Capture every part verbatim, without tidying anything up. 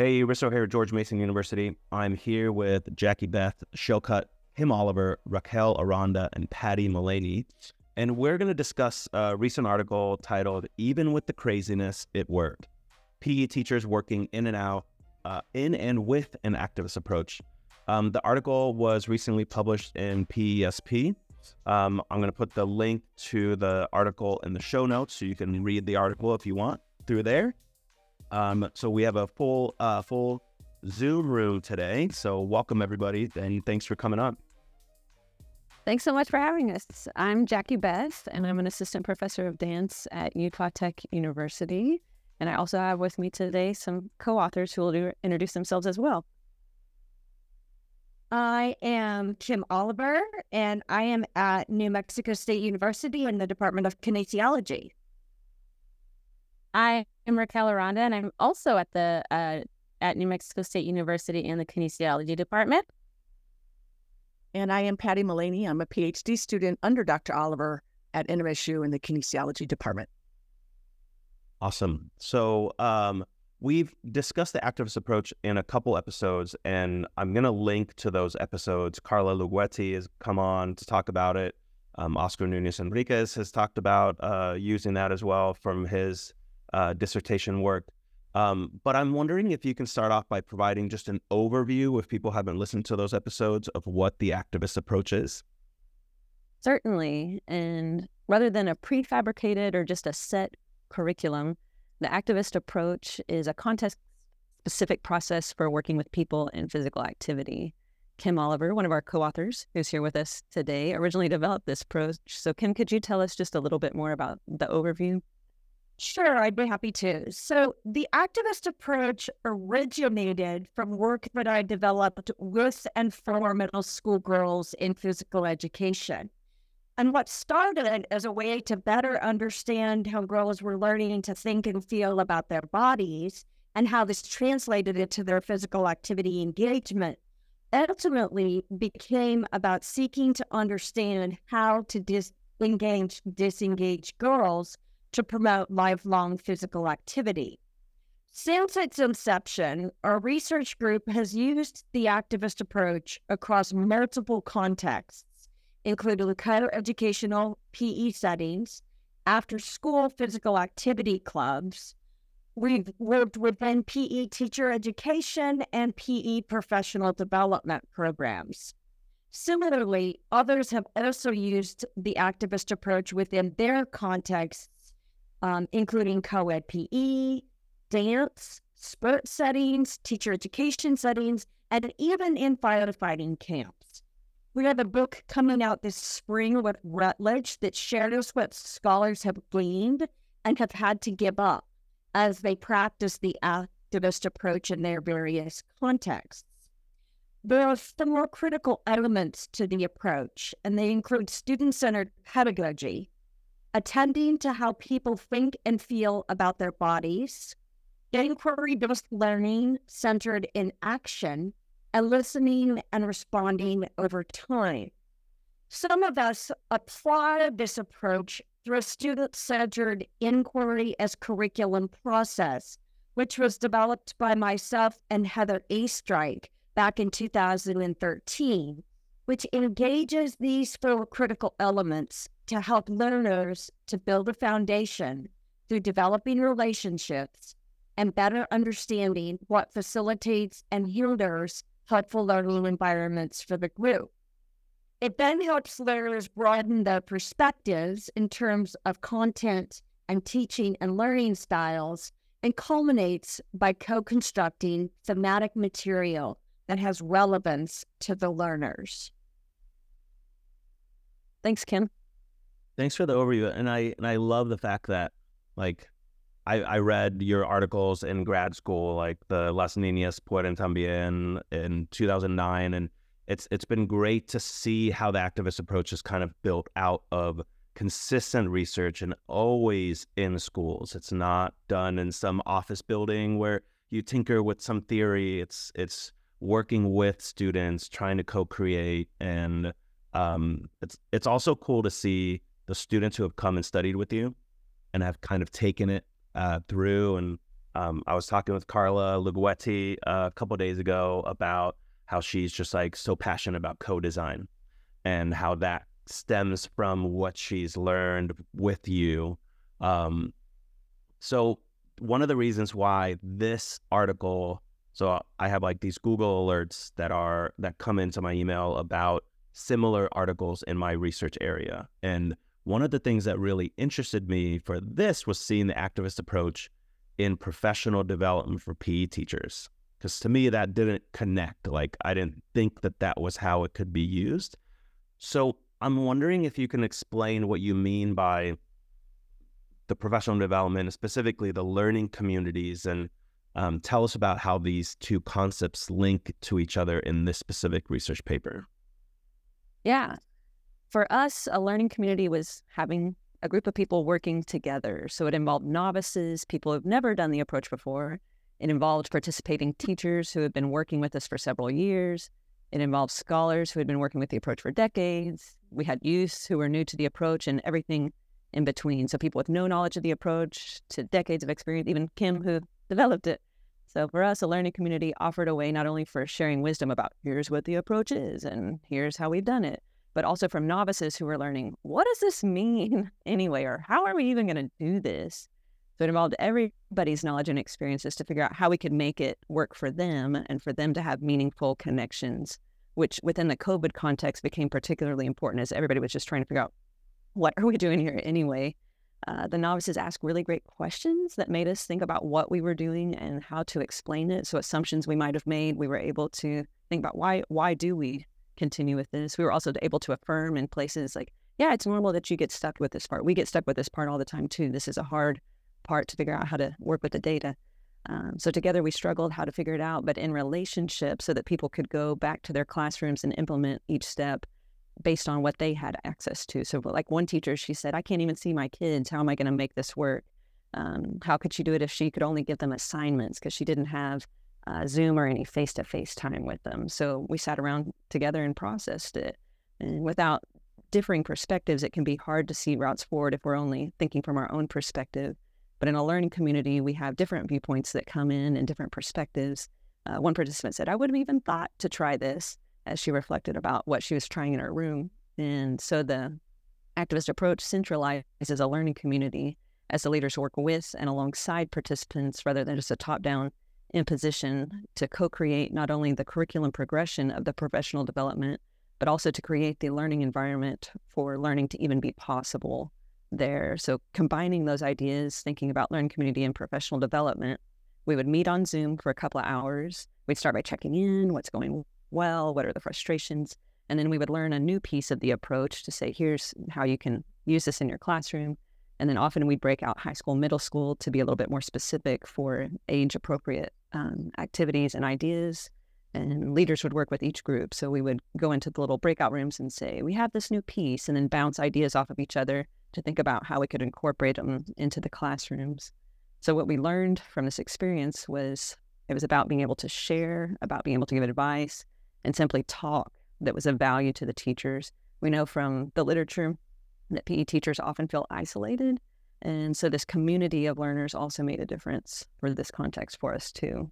Hey, Risto here at George Mason University. I'm here with Jackie Beth Shillcutt, Kim Oliver, Raquel Aranda, and Patty Mullaney. And we're going to discuss a recent article titled, Even with the Craziness, It Worked. P E teachers working in and out, uh, in and with an activist approach. Um, the article was recently published in P E S P. Um, I'm going to put the link to the article in the show notes so you can read the article if you want through there. Um, so we have a full, uh, full Zoom room today. So welcome everybody, and thanks for coming on. Thanks so much for having us. I'm Jackie Beth, and I'm an assistant professor of dance at Utah Tech University. And I also have with me today some co-authors who will do, introduce themselves as well. I am Kim Oliver, and I am at New Mexico State University in the Department of Kinesiology. I am Raquel Aranda, and I'm also at the uh, at New Mexico State University in the Kinesiology Department. And I am Patty Mullaney. I'm a PhD student under Doctor Oliver at N M S U in the Kinesiology Department. Awesome. So um, we've discussed the activist approach in a couple episodes, and I'm going to link to those episodes. Carla Luguetti has come on to talk about it. Um, Oscar Nunez Enriquez has talked about uh, using that as well from his uh, dissertation work. Um, but I'm wondering if you can start off by providing just an overview, if people haven't listened to those episodes, of what the activist approach is. Certainly. And rather than a prefabricated or just a set curriculum, the activist approach is a context-specific process for working with people in physical activity. Kim Oliver, one of our co-authors who's here with us today, originally developed this approach. So Kim, could you tell us just a little bit more about the overview? Sure, I'd be happy to. So the activist approach originated from work that I developed with and for middle school girls in physical education. And what started as a way to better understand how girls were learning to think and feel about their bodies and how this translated into their physical activity engagement ultimately became about seeking to understand how to disengage, disengage girls to promote lifelong physical activity. Since its inception, our research group has used the activist approach across multiple contexts, including co-educational P E settings, after-school physical activity clubs. We've worked within P E teacher education and P E professional development programs. Similarly, others have also used the activist approach within their contexts, um, including co-ed P E, dance, sport settings, teacher education settings, and even in firefighting camps. We have a book coming out this spring with Rutledge that shares what scholars have gleaned and have had to give up as they practice the activist approach in their various contexts. There are four critical elements to the approach, and they include student-centered pedagogy, attending to how people think and feel about their bodies, inquiry-based learning centered in action, and listening and responding over time. Some of us apply this approach through a student-centered inquiry as curriculum process, which was developed by myself and Heather Astrike back in two thousand thirteen, which engages these four critical elements to help learners to build a foundation through developing relationships and better understanding what facilitates and hinders helpful learning environments for the group. It then helps learners broaden their perspectives in terms of content and teaching and learning styles, and culminates by co-constructing thematic material that has relevance to the learners. Thanks, Kim. Thanks for the overview. And I and I love the fact that, like, I, I read your articles in grad school, like the Las Niñas Pueden También in two thousand nine, and it's it's been great to see how the activist approach is kind of built out of consistent research and always in schools. It's not done in some office building where you tinker with some theory. It's it's working with students, trying to co-create, and um, it's it's also cool to see the students who have come and studied with you and have kind of taken it uh, through and Um, I was talking with Carla Luguetti uh, a couple days ago about how she's just like so passionate about co-design and how that stems from what she's learned with you. Um, so one of the reasons why this article, so I have like these Google alerts that are, that come into my email about similar articles in my research area. And one of the things that really interested me for this was seeing the activist approach in professional development for P E teachers. Because to me, that didn't connect. Like, I didn't think that that was how it could be used. So I'm wondering if you can explain what you mean by the professional development, and specifically the learning communities, and um, tell us about how these two concepts link to each other in this specific research paper. Yeah. For us, a learning community was having a group of people working together. So it involved novices, people who've never done the approach before. It involved participating teachers who had been working with us for several years. It involved scholars who had been working with the approach for decades. We had youths who were new to the approach, and everything in between. So people with no knowledge of the approach to decades of experience, even Kim, who developed it. So for us, a learning community offered a way not only for sharing wisdom about here's what the approach is and here's how we've done it, but also from novices who were learning, what does this mean anyway, or how are we even going to do this? So it involved everybody's knowledge and experiences to figure out how we could make it work for them and for them to have meaningful connections, which within the COVID context became particularly important as everybody was just trying to figure out, what are we doing here anyway? Uh, the novices asked really great questions that made us think about what we were doing and how to explain it. So assumptions we might have made, we were able to think about why, why do we continue with this? We were also able to affirm in places like, yeah, it's normal that you get stuck with this part. We get stuck with this part all the time too. This is a hard part to figure out how to work with the data. Um, so together we struggled how to figure it out, but in relationship so that people could go back to their classrooms and implement each step based on what they had access to. So like one teacher, she said, I can't even see my kids. How am I going to make this work? Um, how could she do it if she could only give them assignments because she didn't have uh, Zoom or any face-to-face time with them? So we sat around together and processed it. And without differing perspectives, it can be hard to see routes forward if we're only thinking from our own perspective. But in a learning community, we have different viewpoints that come in and different perspectives. Uh, one participant said, I wouldn't have even thought to try this, as she reflected about what she was trying in her room. And so the activist approach centralizes a learning community as the leaders work with and alongside participants rather than just a top-down imposition to co-create not only the curriculum progression of the professional development, but also to create the learning environment for learning to even be possible there. So combining those ideas, thinking about learning community and professional development, we would meet on Zoom for a couple of hours. We'd start by checking in, what's going well, what are the frustrations, and then we would learn a new piece of the approach to say, here's how you can use this in your classroom. And then often we'd break out high school, middle school to be a little bit more specific for age-appropriate um, activities and ideas, and leaders would work with each group. So we would go into the little breakout rooms and say, we have this new piece, and then bounce ideas off of each other to think about how we could incorporate them into the classrooms. So what we learned from this experience was it was about being able to share, about being able to give advice, and simply talk that was of value to the teachers. We know from the literature that P E teachers often feel isolated. And so this community of learners also made a difference for this context for us too.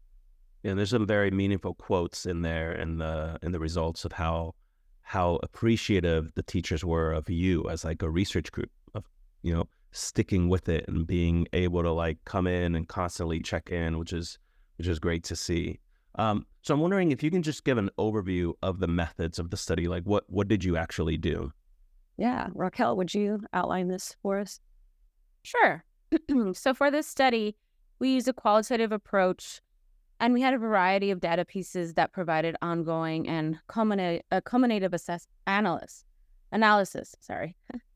And there's some very meaningful quotes in there in the in the results of how how appreciative the teachers were of you as like a research group, of, you know, sticking with it and being able to like come in and constantly check in, which is which is great to see. Um, so I'm wondering if you can just give an overview of the methods of the study. Like what, what did you actually do? Yeah. Raquel, would you outline this for us? Sure. So for this study, we used a qualitative approach, and we had a variety of data pieces that provided ongoing and culminate, uh, culminative assess analysis. Analysis, sorry.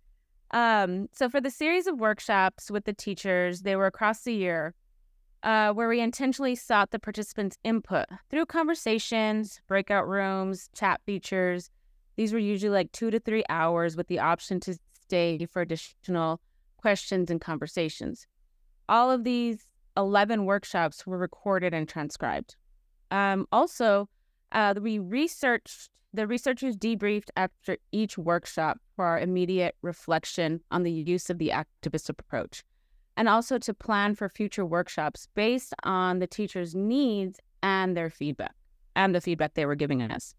um, so for the series of workshops with the teachers, they were across the year, Uh, where we intentionally sought the participants' input through conversations, breakout rooms, chat features. These were usually like two to three hours with the option to stay for additional questions and conversations. All of these eleven workshops were recorded and transcribed. Um, also, uh, we researched, the researchers debriefed after each workshop for our immediate reflection on the use of the activist approach. and also to plan for future workshops based on the teachers' needs and their feedback and the feedback they were giving us.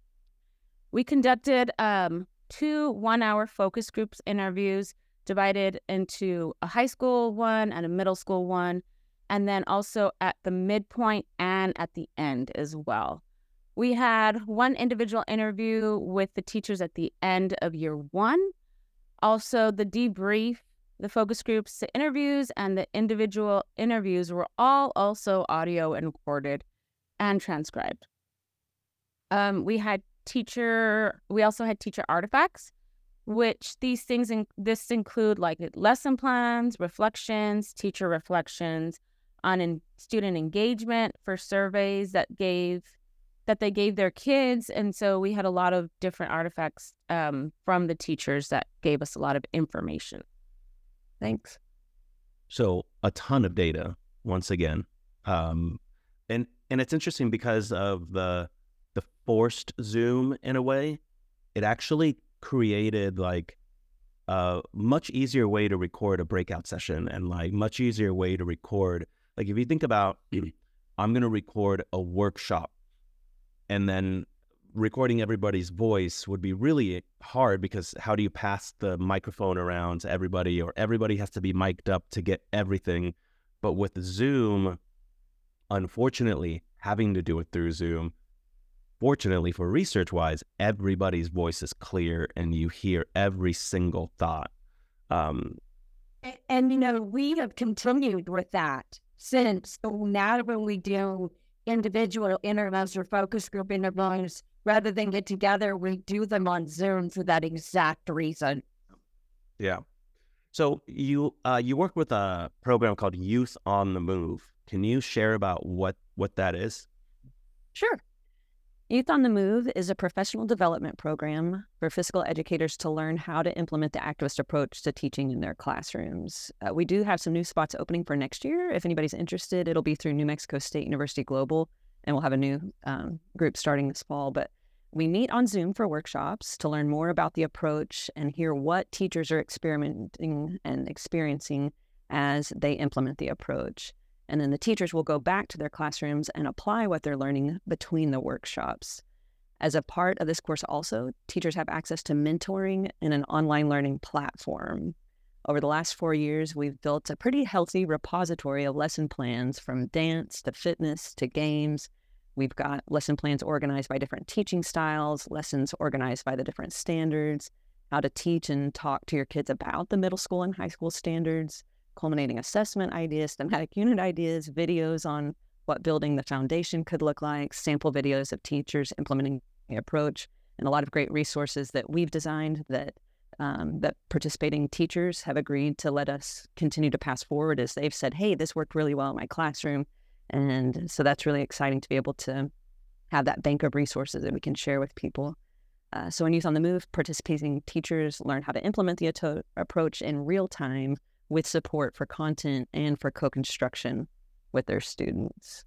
We conducted um, two one-hour focus groups interviews divided into a high school one and a middle school one, and then also at the midpoint and at the end as well. We had one individual interview with the teachers at the end of year one. Also, the debrief, the focus groups, the interviews, and the individual interviews were all also audio and recorded and transcribed. Um, we had teacher, we also had teacher artifacts, which these things, in, this include like lesson plans, reflections, teacher reflections on in, student engagement for surveys that gave, that they gave their kids. And so we had a lot of different artifacts um, from the teachers that gave us a lot of information. Thanks. So a ton of data, once again. Um, and, and it's interesting because of the, the forced Zoom in a way, it actually created like a much easier way to record a breakout session and like much easier way to record. Like if you think about, I'm going to record a workshop, and then recording everybody's voice would be really hard because how do you pass the microphone around to everybody, or everybody has to be mic'd up to get everything. But with Zoom, unfortunately, having to do it through Zoom, fortunately for research-wise, everybody's voice is clear and you hear every single thought. Um, and, and, you know, we have continued with that since. So now when we do individual interviews or focus group interviews, rather than get together, we do them on Zoom for that exact reason. Yeah. So you uh, you work with a program called Youth on the Move. Can you share about what, what that is? Sure. Youth on the Move is a professional development program for physical educators to learn how to implement the activist approach to teaching in their classrooms. Uh, we do have some new spots opening for next year. If anybody's interested, it'll be through New Mexico State University Global, and we'll have a new um, group starting this fall. But we meet on Zoom for workshops to learn more about the approach and hear what teachers are experimenting and experiencing as they implement the approach. And then the teachers will go back to their classrooms and apply what they're learning between the workshops. As a part of this course also, teachers have access to mentoring and an online learning platform. Over the last four years, we've built a pretty healthy repository of lesson plans from dance to fitness to games. We've got lesson plans organized by different teaching styles, lessons organized by the different standards, how to teach and talk to your kids about the middle school and high school standards, culminating assessment ideas, thematic unit ideas, videos on what building the foundation could look like, sample videos of teachers implementing the approach, and a lot of great resources that we've designed that um, that participating teachers have agreed to let us continue to pass forward as they've said, hey, this worked really well in my classroom. And so that's really exciting to be able to have that bank of resources that we can share with people. Uh, so in Youth on the Move, participating teachers learn how to implement the ato- approach in real time with support for content and for co-construction with their students.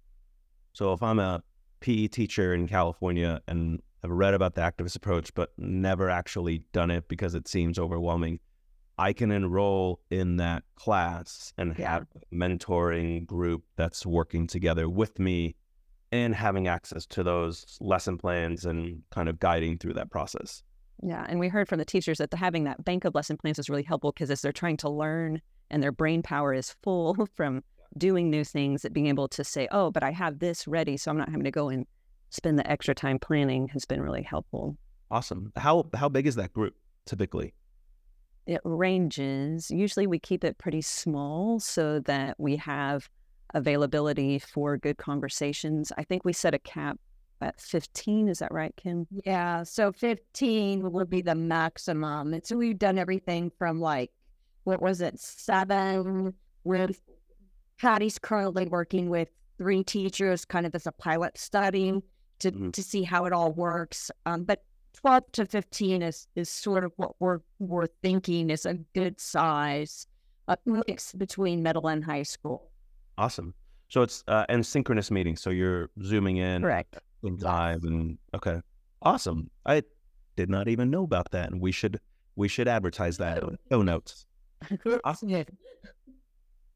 So if I'm a P E teacher in California and have read about the activist approach, but never actually done it because it seems overwhelming, I can enroll in that class and Yeah. have a mentoring group that's working together with me and having access to those lesson plans and kind of guiding through that process. Yeah, and we heard from the teachers that the, having that bank of lesson plans is really helpful because as they're trying to learn and their brain power is full from doing new things, that being able to say, oh, but I have this ready, so I'm not having to go and spend the extra time planning has been really helpful. Awesome. How how big is that group typically? It ranges. Usually we keep it pretty small so that we have availability for good conversations. I think we set a cap at fifteen. Is that right, Kim? Yeah, so fifteen would be the maximum. And so we've done everything from like, what was it, seven, with Patty's currently working with three teachers kind of as a pilot study to, Mhm. to see how it all works. Um, but twelve to fifteen is, is sort of what we're, we're thinking is a good size, a mix between middle and high school. Awesome. So it's uh, and synchronous meetings. So you're zooming in Correct. in live and okay. Awesome. I did not even know about that, and we should we should advertise that in show notes. Awesome.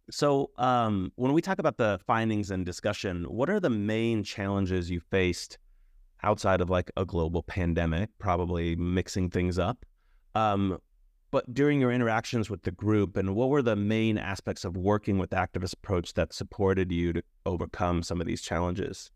So um, when we talk about the findings and discussion, what are the main challenges you faced outside of like a global pandemic, probably mixing things up? Um, but during your interactions with the group, and what were the main aspects of working with the activist approach that supported you to overcome some of these challenges?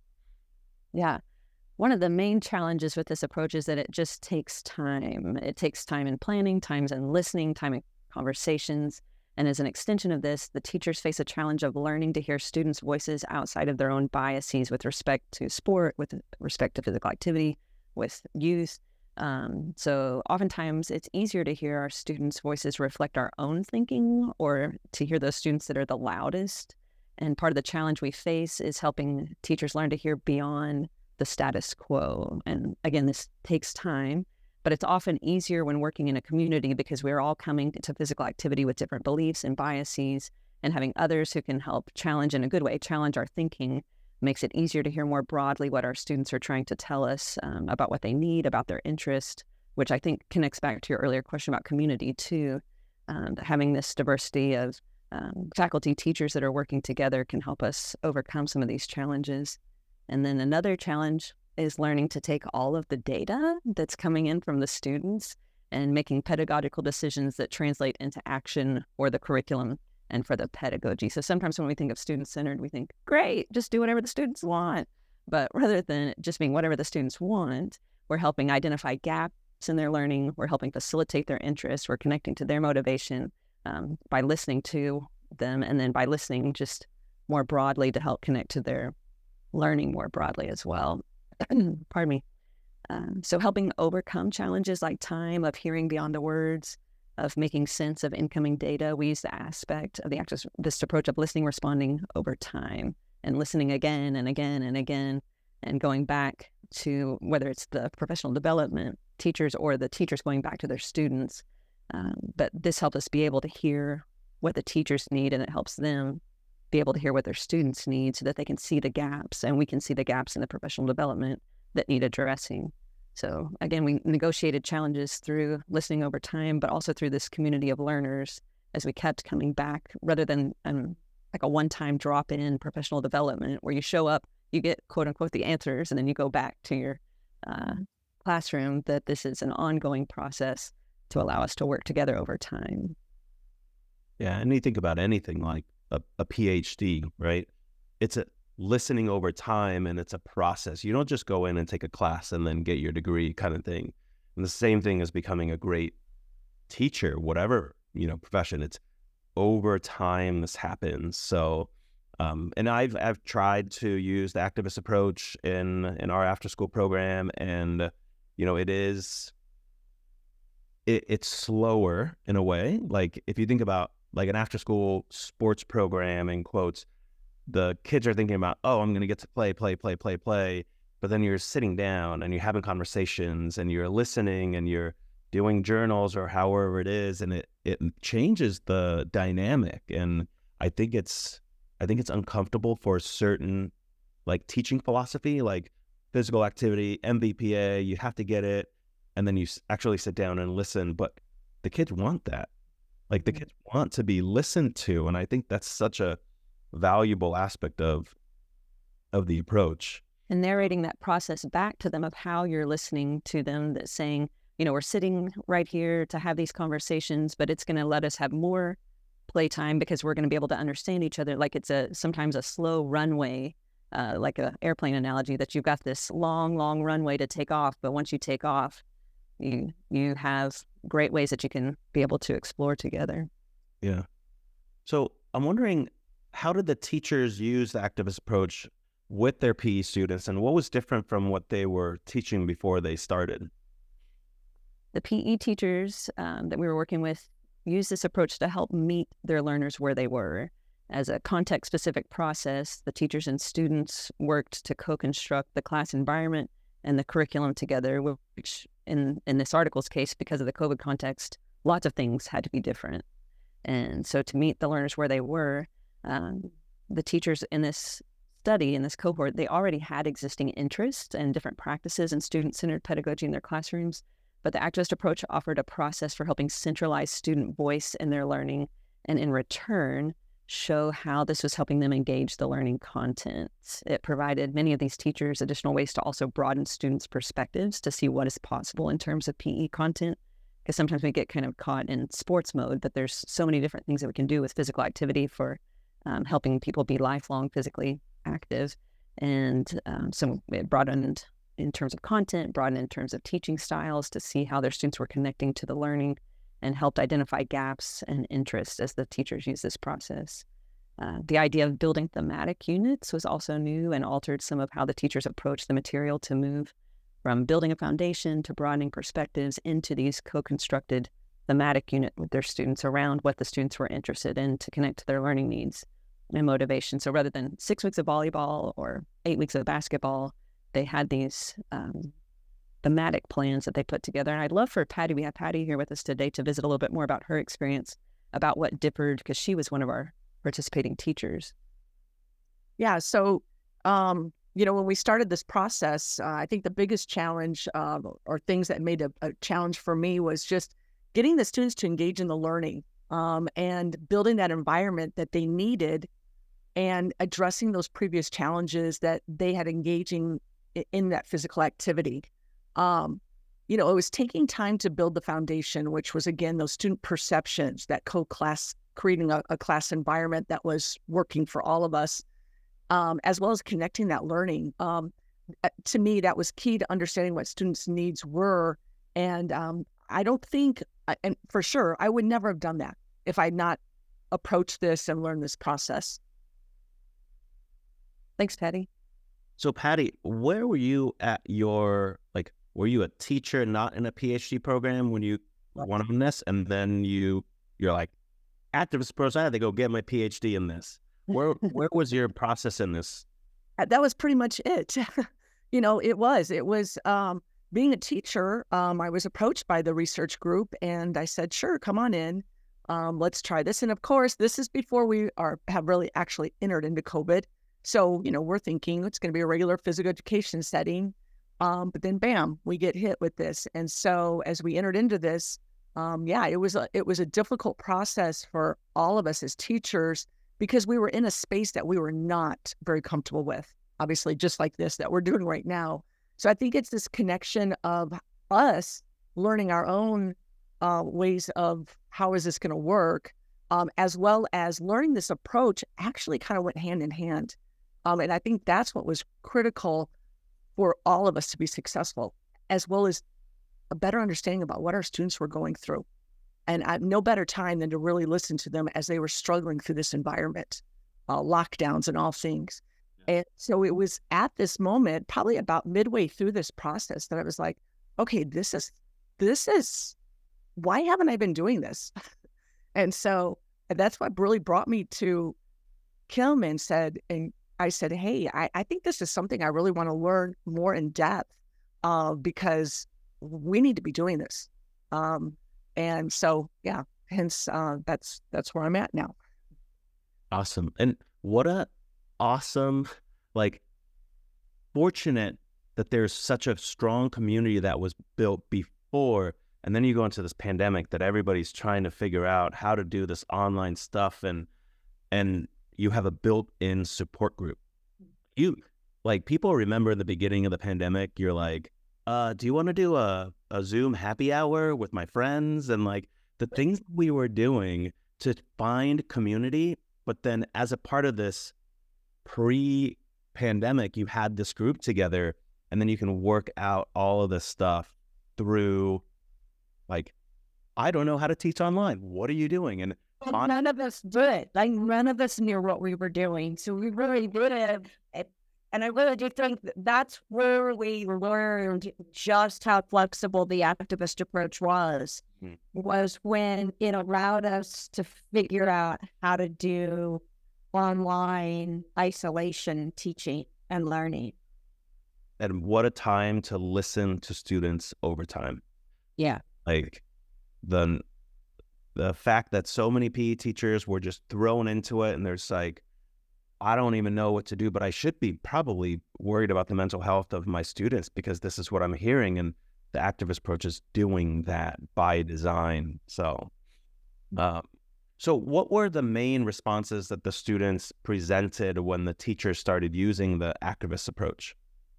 Yeah. One of the main challenges with this approach is that it just takes time. It takes time in planning, times in listening, time in conversations. And as an extension of this, the teachers face a challenge of learning to hear students' voices outside of their own biases with respect to sport, with respect to physical activity, with youth. Um, so oftentimes it's easier to hear our students' voices reflect our own thinking, or to hear those students that are the loudest. And part of the challenge we face is helping teachers learn to hear beyond the status quo. And again, this takes time, but it's often easier when working in a community because we're all coming to physical activity with different beliefs and biases, and having others who can help challenge in a good way, challenge our thinking, makes it easier to hear more broadly what our students are trying to tell us um, about what they need, about their interest, which I think connects back to your earlier question about community too. Um, having this diversity of um, faculty, teachers that are working together can help us overcome some of these challenges. And then another challenge is learning to take all of the data that's coming in from the students and making pedagogical decisions that translate into action for the curriculum and for the pedagogy. So sometimes when we think of student-centered, we think, great, just do whatever the students want. But rather than it just being whatever the students want, we're helping identify gaps in their learning. We're helping facilitate their interests. We're connecting to their motivation um, by listening to them, and then by listening just more broadly to help connect to their learning more broadly as well. Pardon me. Um, so helping overcome challenges like time, of hearing beyond the words, of making sense of incoming data. We use the aspect of the activist, this approach of listening, responding over time, and listening again and again and again, and going back to whether it's the professional development teachers or the teachers going back to their students. Um, but this helps us be able to hear what the teachers need, and it helps them be able to hear what their students need so that they can see the gaps, and we can see the gaps in the professional development that need addressing. So again, we negotiated challenges through listening over time, but also through this community of learners as we kept coming back, rather than um, like a one-time drop-in professional development where you show up, you get quote unquote the answers, and then you go back to your uh, classroom, that this is an ongoing process to allow us to work together over time. Yeah, and you think about anything like a, a PhD, right? It's a listening over time, and it's a process. You don't just go in and take a class and then get your degree kind of thing. And the same thing as becoming a great teacher, whatever, you know, profession. It's over time this happens. So, um, and I've I've tried to use the activist approach in in our after school program, and you know, it is it, it's slower in a way. Like if you think about like an after school sports program in quotes, the kids are thinking about, oh, I'm going to get to play, play, play, play, play. But then you're sitting down and you're having conversations and you're listening and you're doing journals or however it is. And it, it changes the dynamic. And I think it's, I think it's uncomfortable for certain like teaching philosophy, like physical activity, M V P A, you have to get it. And then you actually sit down and listen. But the kids want that. Like the kids want to be listened to. And I think that's such a valuable aspect of of the approach. And narrating that process back to them of how you're listening to them, that's saying, you know, we're sitting right here to have these conversations, but it's going to let us have more playtime because we're going to be able to understand each other. Like it's a sometimes a slow runway, uh, like an airplane analogy, that you've got this long, long runway to take off. But once you take off, you you have great ways that you can be able to explore together. Yeah. So I'm wondering, how did the teachers use the activist approach with their P E students, and what was different from what they were teaching before they started? The P E teachers um, that we were working with used this approach to help meet their learners where they were. As a context-specific process, the teachers and students worked to co-construct the class environment and the curriculum together, which in, in this article's case, because of the COVID context, lots of things had to be different. And so to meet the learners where they were, um, the teachers in this study, in this cohort, they already had existing interests and different practices in student-centered pedagogy in their classrooms, but the activist approach offered a process for helping centralize student voice in their learning, and in return, show how this was helping them engage the learning content. It provided many of these teachers additional ways to also broaden students' perspectives to see what is possible in terms of P E content. Because sometimes we get kind of caught in sports mode, but there's so many different things that we can do with physical activity for um, helping people be lifelong physically active. And um, so it broadened in terms of content, broadened in terms of teaching styles to see how their students were connecting to the learning, and helped identify gaps and interests as the teachers use this process. Uh, the idea of building thematic units was also new and altered some of how the teachers approached the material to move from building a foundation to broadening perspectives into these co-constructed thematic unit with their students around what the students were interested in to connect to their learning needs and motivation. So rather than six weeks of volleyball or eight weeks of basketball, they had these um, thematic plans that they put together. And I'd love for Patty, we have Patty here with us today to visit a little bit more about her experience, about what differed, because she was one of our participating teachers. Yeah, so, um, you know, when we started this process, uh, I think the biggest challenge uh, or things that made a, a challenge for me was just getting the students to engage in the learning um, and building that environment that they needed and addressing those previous challenges that they had engaging in, in that physical activity. Um, you know, it was taking time to build the foundation, which was, again, those student perceptions, that co-class, creating a, a class environment that was working for all of us. Um, as well as connecting that learning. Um, to me, that was key to understanding what students' needs were. And um, I don't think, and for sure, I would never have done that if I'd not approached this and learned this process. Thanks, Patty. So, Patty, where were you at your, like, were you a teacher not in a PhD program when you went on this? And then you, you're like, activist approach, I had to go get my PhD in this. Where where was your process in this? That was pretty much it. you know, it was. It was um, being a teacher. Um, I was approached by the research group, and I said, "Sure, come on in. Um, let's try this." And of course, this is before we are have really actually entered into COVID. So you know, we're thinking it's going to be a regular physical education setting. Um, but then, bam, we get hit with this. And so, as we entered into this, um, yeah, it was a, it was a difficult process for all of us as teachers, because we were in a space that we were not very comfortable with, obviously, just like this that we're doing right now. So I think it's this connection of us learning our own uh, ways of how is this going to work, um, as well as learning this approach actually kind of went hand in hand. Um, and I think that's what was critical for all of us to be successful, as well as a better understanding about what our students were going through. And I, no better time than to really listen to them as they were struggling through this environment, uh, lockdowns and all things. Yeah. And so it was at this moment, probably about midway through this process, that I was like, okay, this is, this is, why haven't I been doing this? And so that's what really brought me to Kim and said, and I said, hey, I, I think this is something I really want to learn more in depth uh, because we need to be doing this. Um, And so, yeah, hence uh, that's that's where I'm at now. Awesome. And what a awesome, like, fortunate that there's such a strong community that was built before. And then you go into this pandemic that everybody's trying to figure out how to do this online stuff. And, and you have a built-in support group. You, like, people remember in the beginning of the pandemic, you're like, Uh, do you want to do a, a Zoom happy hour with my friends? And like the things we were doing to find community, but then as a part of this pre-pandemic, you had this group together and then you can work out all of this stuff through like, I don't know how to teach online. What are you doing? And on- none of us did. Like none of us knew what we were doing. So we really would have. And I really do think that's where we learned just how flexible the activist approach was, mm. was when it allowed us to figure out how to do online isolation teaching and learning. And what a time to listen to students over time. Yeah. Like the, the fact that so many P E teachers were just thrown into it and there's like, I don't even know what to do, but I should be probably worried about the mental health of my students because this is what I'm hearing. And the activist approach is doing that by design. So, um, So what were the main responses that the students presented when the teachers started using the activist approach?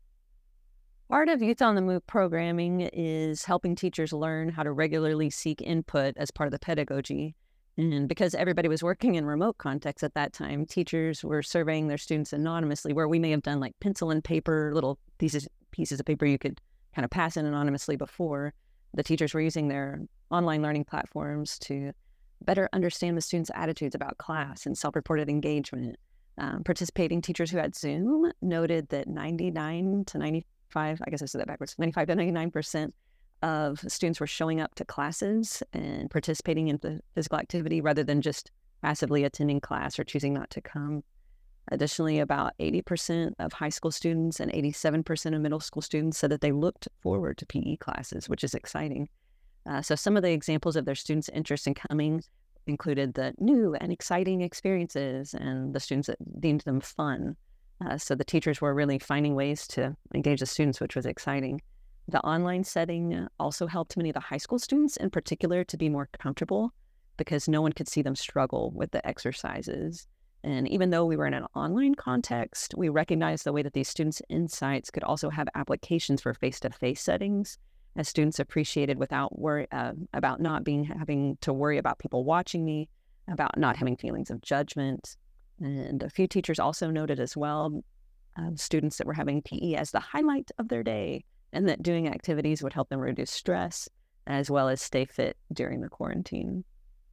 Part of Youth on the Move programming is helping teachers learn how to regularly seek input as part of the pedagogy. And because everybody was working in remote contexts at that time, teachers were surveying their students anonymously, where we may have done like pencil and paper, little pieces, pieces of paper you could kind of pass in anonymously before. The teachers were using their online learning platforms to better understand the students' attitudes about class and self-reported engagement. Um, participating teachers who had Zoom noted that ninety-nine to ninety-five, I guess I said that backwards, ninety-five to ninety-nine percent of students were showing up to classes and participating in the physical activity rather than just passively attending class or choosing not to come. Additionally, about eighty percent of high school students and eighty-seven percent of middle school students said that they looked forward to P E classes, which is exciting. Uh, so some of the examples of their students' interest in coming included the new and exciting experiences and the students that deemed them fun. Uh, so the teachers were really finding ways to engage the students, which was exciting. The online setting also helped many of the high school students in particular to be more comfortable because no one could see them struggle with the exercises. And even though we were in an online context, we recognized the way that these students' insights could also have applications for face-to-face settings, as students appreciated without worry uh, about not being having to worry about people watching me, about not having feelings of judgment. And a few teachers also noted as well uh, students that were having P E as the highlight of their day, and that doing activities would help them reduce stress as well as stay fit during the quarantine.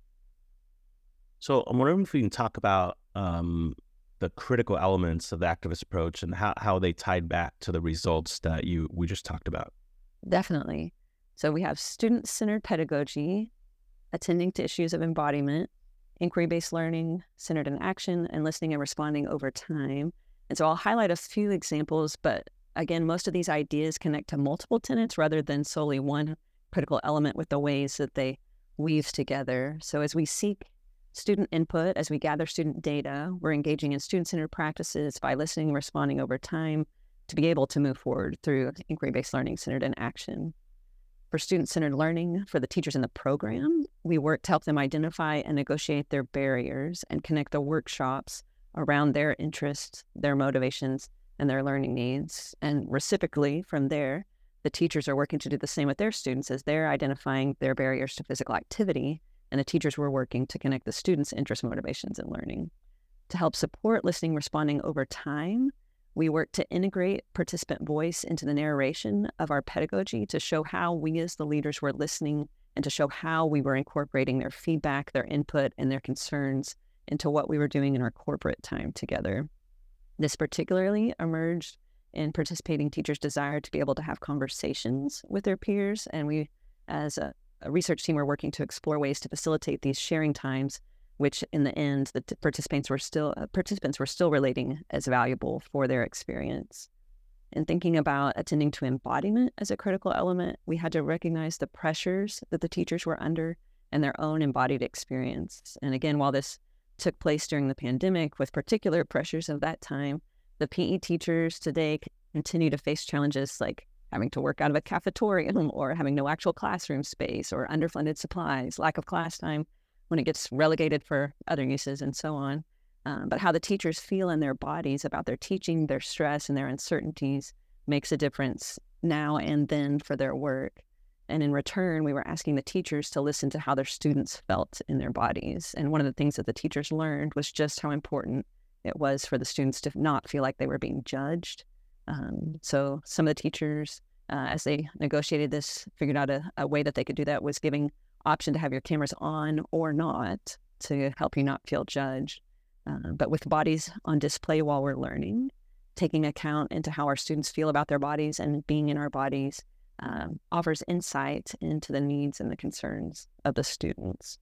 So I'm wondering if we can talk about um, the critical elements of the activist approach and how, how they tied back to the results that you we just talked about. Definitely. So we have student-centered pedagogy, attending to issues of embodiment, inquiry-based learning, centered in action, and listening and responding over time. And so I'll highlight a few examples, but again, most of these ideas connect to multiple tenets rather than solely one critical element with the ways that they weave together. So as we seek student input, as we gather student data, we're engaging in student-centered practices by listening and responding over time to be able to move forward through inquiry-based learning centered in action. For student-centered learning, for the teachers in the program, we work to help them identify and negotiate their barriers and connect the workshops around their interests, their motivations, and their learning needs. And reciprocally, from there, the teachers are working to do the same with their students as they're identifying their barriers to physical activity, and the teachers were working to connect the students' interest, motivations, and learning. To help support listening, responding over time, we work to integrate participant voice into the narration of our pedagogy to show how we as the leaders were listening and to show how we were incorporating their feedback, their input, and their concerns into what we were doing in our corporate time together. This particularly emerged in participating teachers' desire to be able to have conversations with their peers, and we, as a, a research team, were working to explore ways to facilitate these sharing times, which in the end, the t- participants were still uh, participants were still relating as valuable for their experience. In thinking about attending to embodiment as a critical element, we had to recognize the pressures that the teachers were under and their own embodied experience. And again, while this took place during the pandemic with particular pressures of that time, the P E teachers today continue to face challenges like having to work out of a cafeteria or having no actual classroom space or underfunded supplies, lack of class time when it gets relegated for other uses and so on. Um, but how the teachers feel in their bodies about their teaching, their stress, and their uncertainties makes a difference now and then for their work. And in return, we were asking the teachers to listen to how their students felt in their bodies. And one of the things that the teachers learned was just how important it was for the students to not feel like they were being judged. Um, so some of the teachers, uh, as they negotiated this, figured out a, a way that they could do that was giving option to have your cameras on or not to help you not feel judged. Uh, but with bodies on display while we're learning, taking account into how our students feel about their bodies and being in our bodies um, offers insight into the needs and the concerns of the students.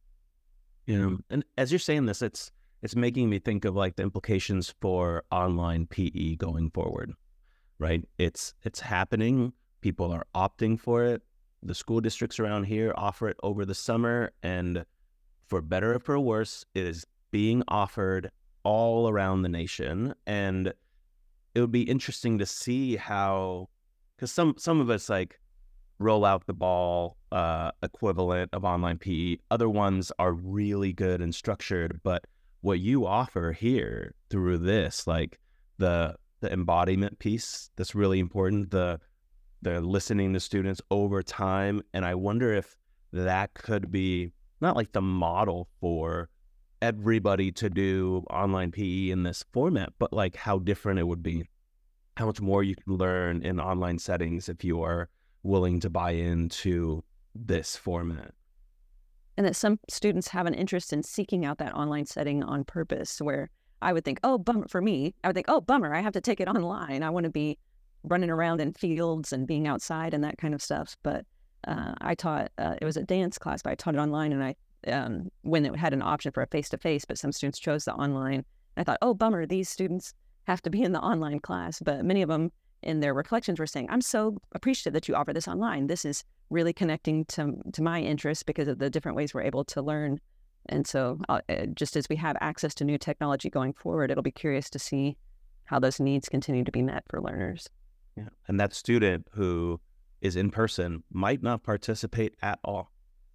You know, and as you're saying this, it's it's making me think of like the implications for online P E going forward, right? It's it's happening. People are opting for it. The school districts around here offer it over the summer, and for better or for worse, it is being offered all around the nation. And it would be interesting to see how, because some some of us like roll out the ball uh, equivalent of online P E. Other ones are really good and structured, but what you offer here through this, like the the embodiment piece, that's really important. The the listening to students over time, and I wonder if that could be not like the model for everybody to do online P E in this format, but like how different it would be, how much more you can learn in online settings if you are willing to buy into this format. And that some students have an interest in seeking out that online setting on purpose, where I would think, oh, bummer for me. I would think, oh, bummer, I have to take it online. I want to be running around in fields and being outside and that kind of stuff. But uh, I taught, uh, it was a dance class, but I taught it online, and I, um, when it had an option for a face-to-face, but some students chose the online. I thought, oh, bummer, these students have to be in the online class. But many of them in their reflections were saying, I'm so appreciative that you offer this online. This is really connecting to to my interests because of the different ways we're able to learn. And so uh, just as we have access to new technology going forward, it'll be curious to see how those needs continue to be met for learners. Yeah. And that student who is in person might not participate at all.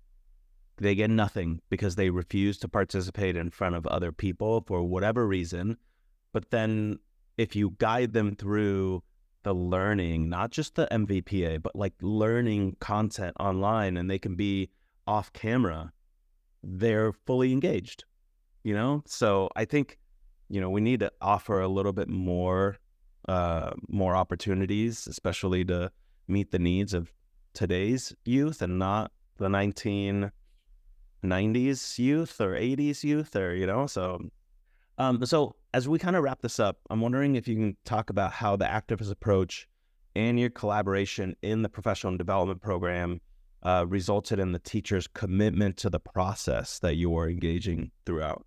They get nothing because they refuse to participate in front of other people for whatever reason. But then if you guide them through the learning, not just the M V P A, but like learning content online, and they can be off camera, they're fully engaged, you know? So I think, you know, we need to offer a little bit more, uh, more opportunities, especially to meet the needs of today's youth and not the nineteen nineties youth or eighties youth, or, you know, so Um, so as we kind of wrap this up, I'm wondering if you can talk about how the activist approach and your collaboration in the professional development program uh, resulted in the teacher's commitment to the process that you were engaging throughout.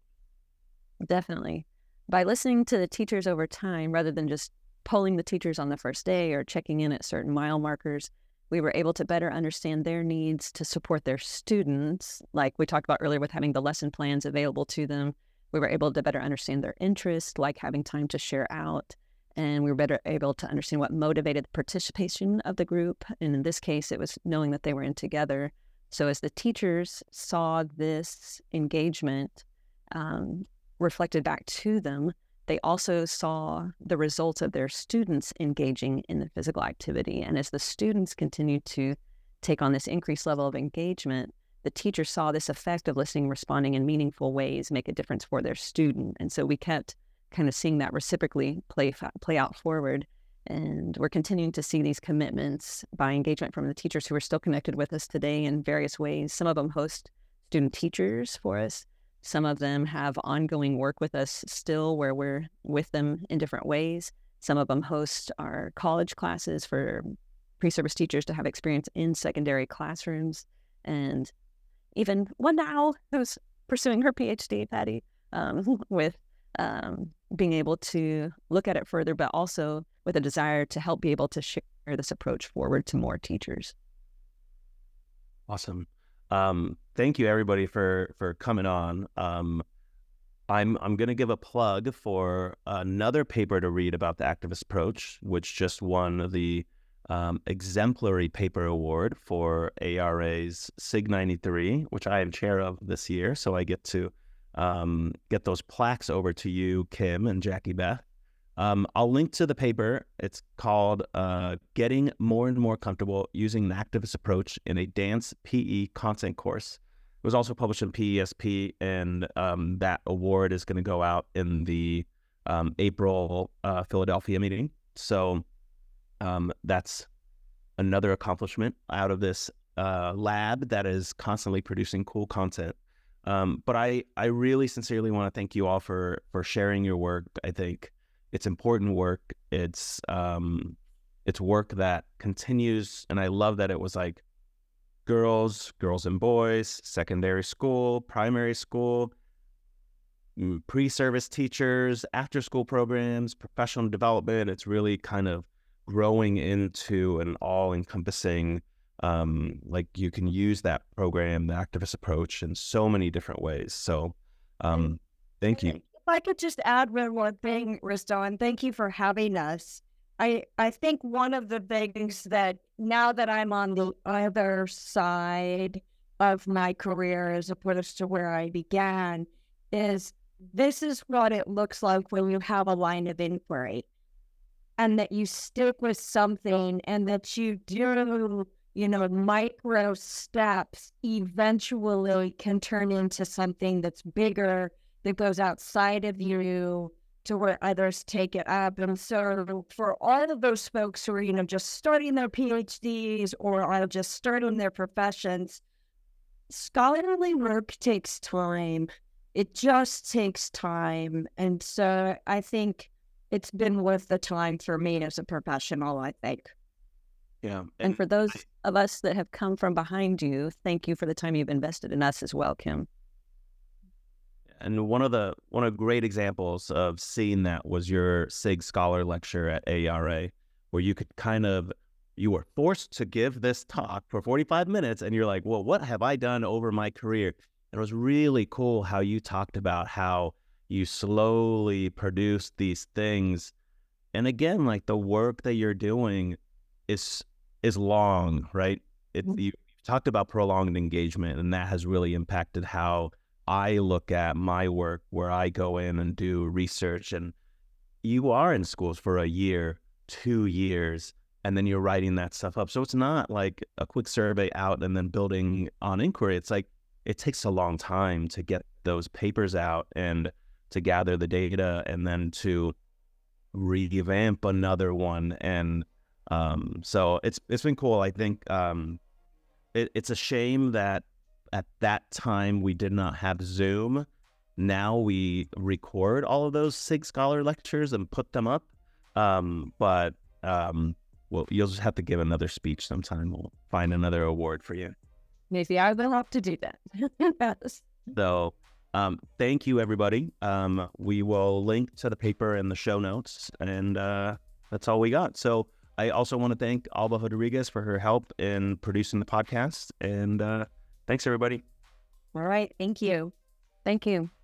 Definitely. By listening to the teachers over time, rather than just polling the teachers on the first day or checking in at certain mile markers, we were able to better understand their needs to support their students, like we talked about earlier with having the lesson plans available to them. We were able to better understand their interests, like having time to share out, and we were better able to understand what motivated the participation of the group. And in this case, it was knowing that they were in together. So as the teachers saw this engagement um, reflected back to them, they also saw the results of their students engaging in the physical activity. And as the students continued to take on this increased level of engagement, the teacher saw this effect of listening, responding in meaningful ways make a difference for their student. And so we kept kind of seeing that reciprocally play play out forward. And we're continuing to see these commitments by engagement from the teachers who are still connected with us today in various ways. Some of them host student teachers for us. Some of them have ongoing work with us still where we're with them in different ways. Some of them host our college classes for pre-service teachers to have experience in secondary classrooms. And even one now who's pursuing her PhD, Patty, um, with um, being able to look at it further, but also with a desire to help be able to share this approach forward to more teachers. Awesome. Um, thank you, everybody, for for coming on. Um, I'm I'm going to give a plug for another paper to read about the activist approach, which just won the Um, exemplary paper award for A R A's SIG ninety-three, which I am chair of this year. So I get to um, get those plaques over to you, Kim and Jackie Beth. Um, I'll link to the paper. It's called uh, Getting More and More Comfortable Using an Activist Approach in a Dance P E Content Course. It was also published in P E S P, and um, that award is going to go out in the um, April uh, Philadelphia meeting. So Um, that's another accomplishment out of this uh, lab that is constantly producing cool content. Um, but I, I really sincerely want to thank you all for, for sharing your work. I think it's important work. It's, um, it's work that continues. And I love that it was like girls, girls and boys, secondary school, primary school, pre-service teachers, after-school programs, professional development. It's really kind of growing into an all-encompassing, um, like you can use that program, the activist approach, in so many different ways. So um, thank you. If I could just add one more thing, Risto, and thank you for having us. I I think one of the things that now that I'm on the other side of my career as opposed to where I began is this is what it looks like when you have a line of inquiry and that you stick with something and that you do, you know, micro steps eventually can turn into something that's bigger, that goes outside of you to where others take it up. And so for all of those folks who are, you know, just starting their PhDs or are just starting their professions, scholarly work takes time. It just takes time. And so I think it's been worth the time for me as a professional, I think. Yeah. And, And for those of us that have come from behind you, thank you for the time you've invested in us as well, Kim. And one of the one of the great examples of seeing that was your SIG Scholar lecture at A R A, where you could kind of, you were forced to give this talk for forty-five minutes, and you're like, well, what have I done over my career? And it was really cool how you talked about how you slowly produced these things. And again, like the work that you're doing is is long, right? It, you, you talked about prolonged engagement, and that has really impacted how I look at my work, where I go in and do research. And you are in schools for a year, two years, and then you're writing that stuff up. So it's not like a quick survey out and then building on inquiry. It's like it takes a long time to get those papers out and to gather the data and then to revamp another one. And um, so it's it's been cool. I think um, it, it's a shame that at that time we did not have Zoom. Now we record all of those SIG Scholar lectures and put them up. Um, but um, well, you'll just have to give another speech sometime. We'll find another award for you. Maybe I will have to do that. Yes. So um, thank you, everybody. Um, we will link to the paper in the show notes, and uh, that's all we got. So I also want to thank Alba Rodriguez for her help in producing the podcast. And uh, thanks, everybody. All right. Thank you. Thank you.